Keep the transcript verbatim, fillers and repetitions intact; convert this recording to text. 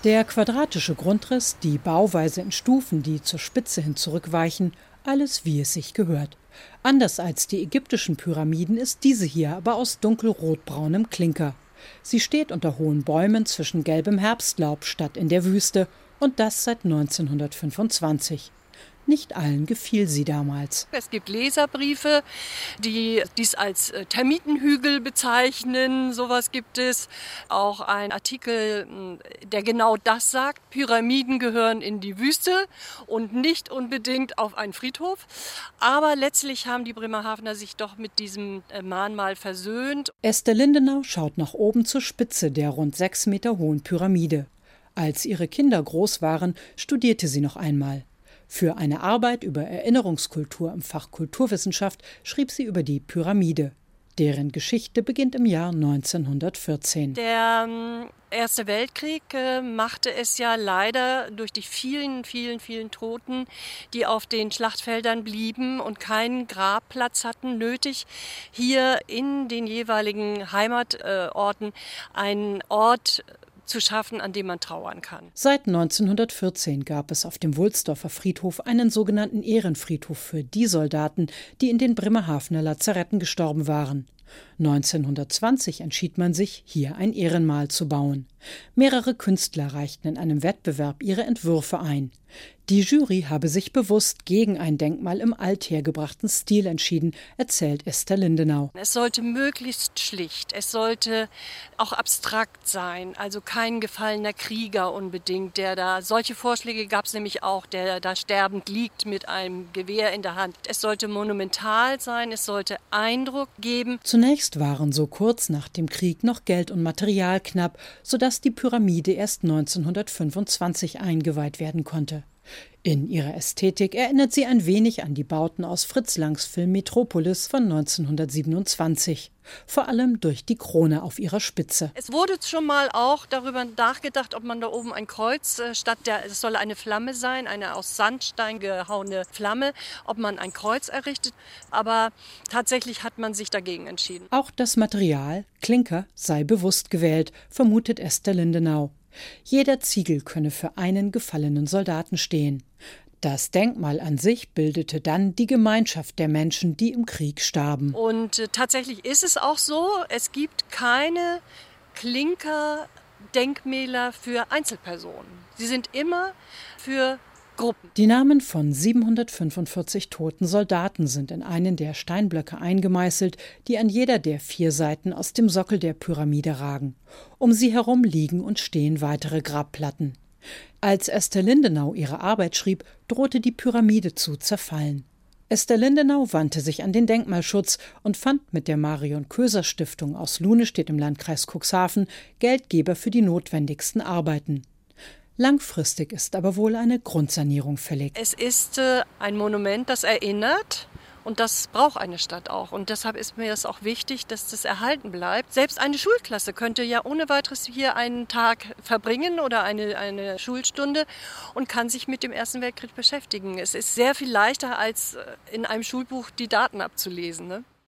Der quadratische Grundriss, die Bauweise in Stufen, die zur Spitze hin zurückweichen, alles wie es sich gehört. Anders als die ägyptischen Pyramiden ist diese hier aber aus dunkelrotbraunem Klinker. Sie steht unter hohen Bäumen zwischen gelbem Herbstlaub statt in der Wüste, und das seit neunzehnhundertfünfundzwanzig. Nicht allen gefiel sie damals. Es gibt Leserbriefe, die dies als Termitenhügel bezeichnen. Sowas gibt es. Auch ein Artikel, der genau das sagt. Pyramiden gehören in die Wüste und nicht unbedingt auf einen Friedhof. Aber letztlich haben die Bremerhavener sich doch mit diesem Mahnmal versöhnt. Esther Lindenau schaut nach oben zur Spitze der rund sechs Meter hohen Pyramide. Als ihre Kinder groß waren, studierte sie noch einmal. Für eine Arbeit über Erinnerungskultur im Fach Kulturwissenschaft schrieb sie über die Pyramide. Deren Geschichte beginnt im Jahr neunzehnhundertvierzehn. Der ähm, Erste Weltkrieg äh, machte es ja leider durch die vielen, vielen, vielen Toten, die auf den Schlachtfeldern blieben und keinen Grabplatz hatten, nötig, hier in den jeweiligen Heimatorten äh, einen Ort zu schaffen, an dem man trauern kann. Seit neunzehnhundertvierzehn gab es auf dem Wulsdorfer Friedhof einen sogenannten Ehrenfriedhof für die Soldaten, die in den Bremerhavener Lazaretten gestorben waren. neunzehnhundertzwanzig entschied man sich, hier ein Ehrenmal zu bauen. Mehrere Künstler reichten in einem Wettbewerb ihre Entwürfe ein. Die Jury habe sich bewusst gegen ein Denkmal im althergebrachten Stil entschieden, erzählt Esther Lindenau. Es sollte möglichst schlicht, es sollte auch abstrakt sein, also kein gefallener Krieger unbedingt, der da, solche Vorschläge gab es nämlich auch, der da sterbend liegt mit einem Gewehr in der Hand. Es sollte monumental sein, es sollte Eindruck geben. Zunächst waren so kurz nach dem Krieg noch Geld und Material knapp, sodass die Pyramide erst neunzehnhundertfünfundzwanzig eingeweiht werden konnte. In ihrer Ästhetik erinnert sie ein wenig an die Bauten aus Fritz Langs Film Metropolis von neunzehnhundertsiebenundzwanzig. Vor allem durch die Krone auf ihrer Spitze. Es wurde schon mal auch darüber nachgedacht, ob man da oben ein Kreuz, äh, statt der, es soll eine Flamme sein, eine aus Sandstein gehauene Flamme, ob man ein Kreuz errichtet. Aber tatsächlich hat man sich dagegen entschieden. Auch das Material, Klinker, sei bewusst gewählt, vermutet Esther Lindenau. Jeder Ziegel könne für einen gefallenen Soldaten stehen. Das Denkmal an sich bildete dann die Gemeinschaft der Menschen, die im Krieg starben. Und äh, tatsächlich ist es auch so, es gibt keine Klinkerdenkmäler für Einzelpersonen. Sie sind immer für Gruppen. Die Namen von siebenhundertfünfundvierzig toten Soldaten sind in einen der Steinblöcke eingemeißelt, die an jeder der vier Seiten aus dem Sockel der Pyramide ragen. Um sie herum liegen und stehen weitere Grabplatten. Als Esther Lindenau ihre Arbeit schrieb, drohte die Pyramide zu zerfallen. Esther Lindenau wandte sich an den Denkmalschutz und fand mit der Marion-Köser-Stiftung aus Lunestedt im Landkreis Cuxhaven Geldgeber für die notwendigsten Arbeiten. Langfristig ist aber wohl eine Grundsanierung fällig. Es ist äh, ein Monument, das erinnert, und das braucht eine Stadt auch. Und deshalb ist mir das auch wichtig, dass das erhalten bleibt. Selbst eine Schulklasse könnte ja ohne weiteres hier einen Tag verbringen oder eine, eine Schulstunde und kann sich mit dem Ersten Weltkrieg beschäftigen. Es ist sehr viel leichter, als in einem Schulbuch die Daten abzulesen, ne?